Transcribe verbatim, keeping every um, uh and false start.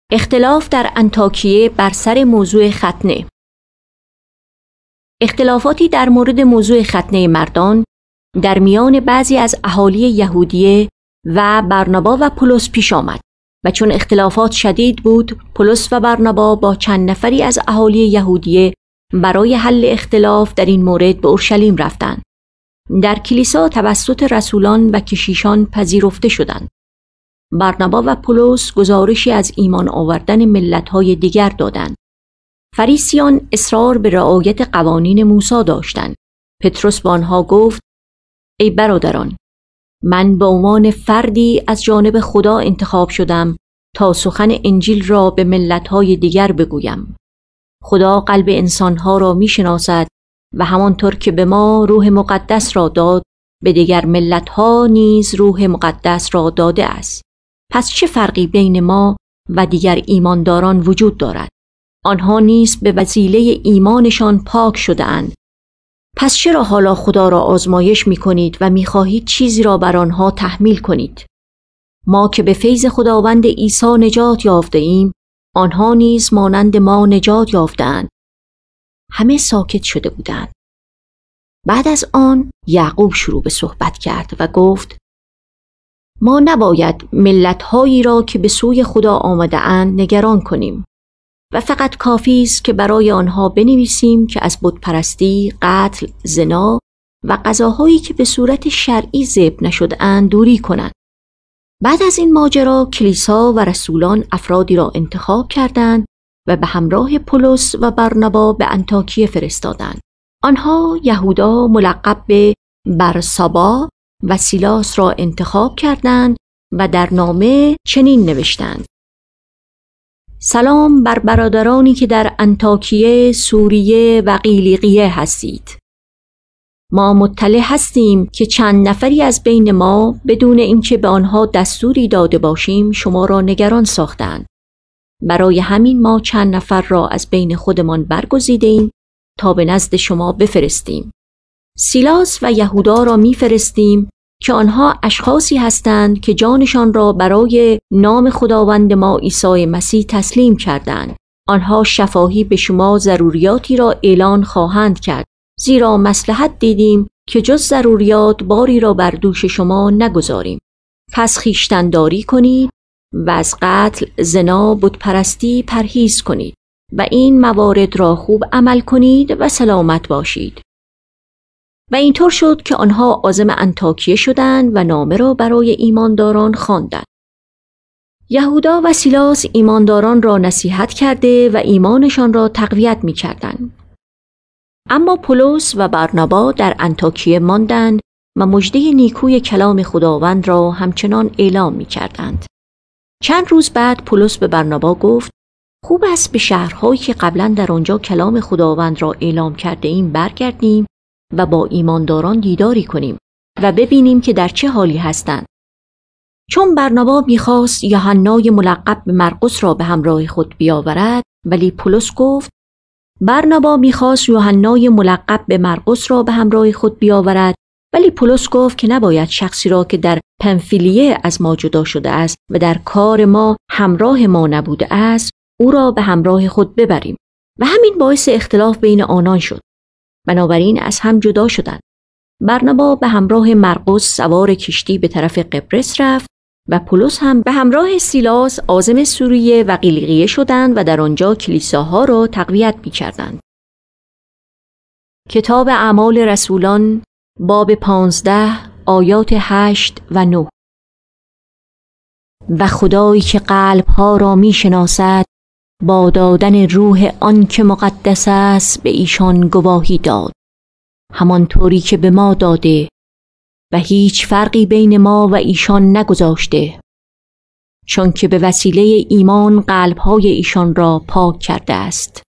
اختلاف در انطاکیه بر سر موضوع ختنه. اختلافاتی در مورد موضوع ختنه مردان در میان بعضی از اهالی یهودیه و برنابا و پولس پیش آمد و چون اختلافات شدید بود، پولس و برنابا با چند نفری از اهالی یهودیه برای حل اختلاف در این مورد به اورشلیم رفتند. در کلیسا توسط رسولان و کشیشان پذیرفته شدند. برنابا و پولس گزارشی از ایمان آوردن ملت‌های دیگر دادند. فریسیان اصرار به رعایت قوانین موسی داشتند. پتروس به آنها گفت: ای برادران، من به عنوان فردی از جانب خدا انتخاب شدم تا سخن انجیل را به ملت‌های دیگر بگویم. خدا قلب انسانها را می‌شناسد و همانطور که به ما روح مقدس را داد، به دیگر ملت‌ها نیز روح مقدس را داده است. پس چه فرقی بین ما و دیگر ایمانداران وجود دارد؟ آنها نیز به وسیله ایمانشان پاک شده اند. پس چرا حالا خدا را آزمایش می کنید و می خواهید چیزی را بر آنها تحمیل کنید؟ ما که به فیض خداوند عیسی نجات یافته ایم، آنها نیز مانند ما نجات یافتند. همه ساکت شده بودند. بعد از آن یعقوب شروع به صحبت کرد و گفت: ما نباید ملت‌هایی را که به سوی خدا آمده اند نگران کنیم و فقط کافی است که برای آنها بنویسیم که از بتپرستی، قتل، زنا و غذاهایی که به صورت شرعی ذبح نشده‌اند دوری کنند. بعد از این ماجرا کلیسا و رسولان افرادی را انتخاب کردند و به همراه پولس و برنابا به انطاکیه فرستادند. آنها یهودا ملقب به برسابا و سیلاس را انتخاب کردند و در نامه چنین نوشتند: سلام بر برادرانی که در انطاکیه، سوریه و قیلیقیه هستید. ما مطلع هستیم که چند نفری از بین ما بدون اینکه به آنها دستوری داده باشیم شما را نگران ساختند. برای همین ما چند نفر را از بین خودمان برگزیدیم تا به نزد شما بفرستیم. سیلاس و یهودا را میفرستیم که آنها اشخاصی هستند که جانشان را برای نام خداوند ما عیسی مسیح تسلیم کردند. آنها شفاهی به شما ضروریاتی را اعلان خواهند کرد، زیرا مصلحت دیدیم که جز ضروریات باری را بر دوش شما نگذاریم. پس خویشتن‌داری کنید و از قتل، زنا، بتپرستی پرهیز کنید و این موارد را خوب عمل کنید و سلامت باشید. و اینطور شد که آنها عازم انطاکیه شدند و نامه را برای ایمانداران خواندند. یهودا و سیلاس ایمانداران را نصیحت کرده و ایمانشان را تقویت می‌کردند. اما پولس و برنابا در انطاکیه ماندند و مژده نیکوی کلام خداوند را همچنان اعلام می‌کردند. چند روز بعد پولس به برنابا گفت: خوب است به شهرهایی که قبلا در آنجا کلام خداوند را اعلام کرده ایم برگردیم و با ایمانداران دیداری کنیم و ببینیم که در چه حالی هستند. چون برنابا می‌خواست یوحنای ملقب به مرقس را به همراه خود بیاورد، ولی پولس گفت: برنابا می‌خواست یوحنای ملقب به مرقس را به همراه خود بیاورد، ولی پولس گفت که نباید شخصی را که در پنفیلیه از ما جدا شده است و در کار ما همراه ما نبوده است، او را به همراه خود ببریم. و همین باعث اختلاف بین آنان شد. بنابراین از هم جدا شدند. برنابا به همراه مرقس سوار کشتی به طرف قبرس رفت و پولس هم به همراه سیلاس عازم سوریه و قیلیقیه شدند و در آنجا کلیساها را تقویت می‌کردند. کتاب اعمال رسولان باب پانزده آیات هشت و نه. و خدایی که قلب‌ها را می‌شناسد با دادن روح آن که مقدس است به ایشان گواهی داد، همانطوری که به ما داده و هیچ فرقی بین ما و ایشان نگذاشته، چون که به وسیله ایمان قلب‌های ایشان را پاک کرده است.